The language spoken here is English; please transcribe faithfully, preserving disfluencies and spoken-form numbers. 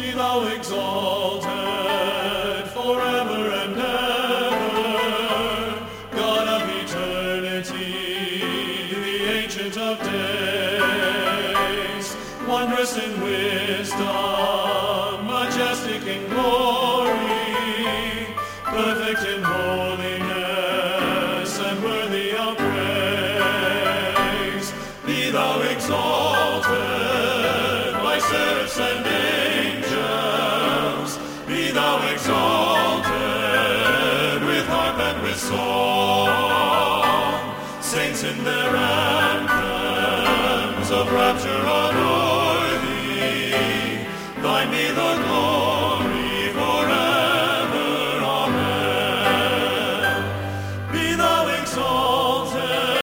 Be thou exalted forever and ever, God of eternity, the Ancient of Days, wondrous in wisdom, majestic in glory, perfect in holiness, and worthy of praise. Be thou exalted by seraphs and angels, be thou exalted with harp and with song, saints in their anthems of rapture